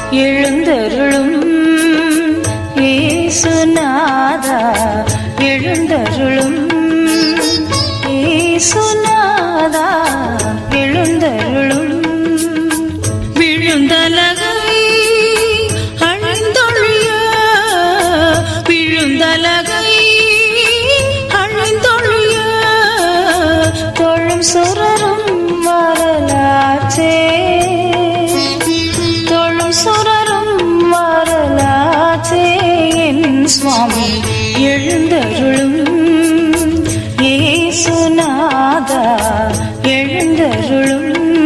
எழுந்தருளும் இயேசுநாதா எழுந்தருளும் இயேசுநாதா எழுந்தருளும் விழுந்தலகை அழிந்தொழிய விழுந்தலகை அழிந்தொழிய தொழும் சுரரும் வரலாற்றே தொழும் சுரரும் வரலாற்றே என் சுவாமி எழுந்தருளும் இயேசுநாதா எழுந்தருளும்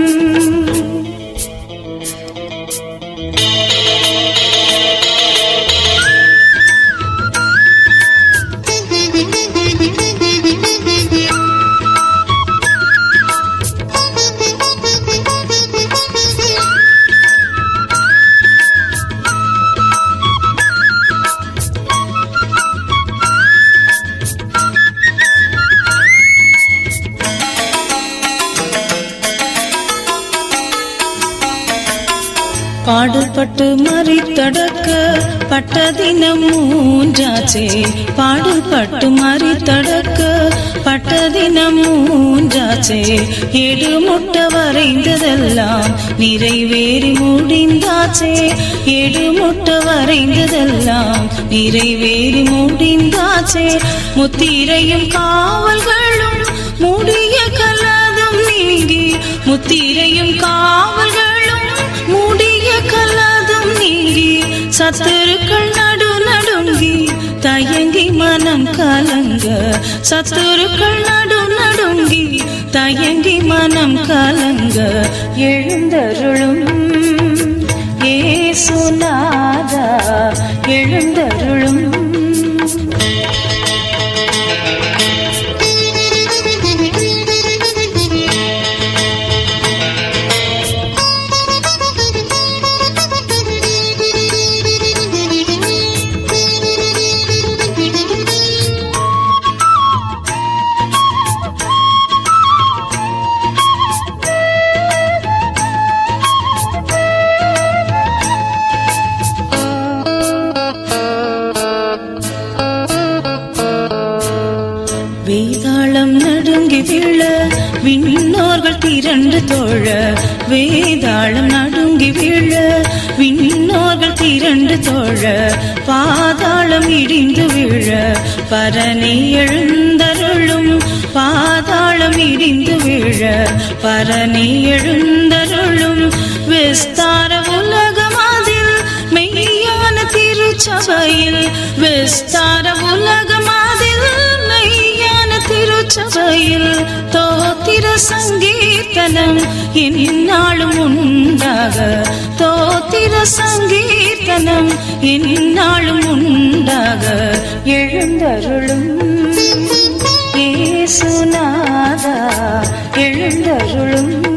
பாடுபட்டு மறித்தடக்க பட்ட தினம் மூன்றாச்சே பாடுபட்டு மறித்தடக்க பட்ட தினம் மூன்றாச்சே ஏடு முட்ட வரைந்ததெல்லாம் நிறைவேறி முடிந்தாச்சே ஏடு முட்ட வரைந்ததெல்லாம் நிறைவேறி முடிந்தாச்சே முத்திரையும் காவல்களும் முடிய கலதும் நீங்கி முத்திரையும் காவல்களும் மூடிய கலதும் நீங்கி சத்துருக்கள் நடுங்கி தயங்கி மனம் கலங்க சத்துருக்கள் நடுங்கி தயங்கி மனம் கலங்க எழுந்தருளும் இயேசுநாதா எழுந்தருளும் வேதாளம் நடுங்கி விழ விண்ணோர்கள் திரண்டு தோழ வேதாளம் நடுங்கி விழ விண்ணோர்கள் திரண்டு தோழ பாதாளம் இடிந்து விழ பரனே எழுந்தருளும் பாதாளம் இடிந்து விழ பரனே எழுந்தருளும் விஸ்தார உலகமாதில் மெய்யான திருச்சபையில் விஸ்தார உலகமாதில் திருச்சபையில் தோத்திர சங்கீர்த்தனம் எந்நாளும் உண்டாக தோத்திர சங்கீர்த்தனம் எந்நாளும் உண்டாக எழுந்தருளும் இயேசுநாதா எழுந்தருளும்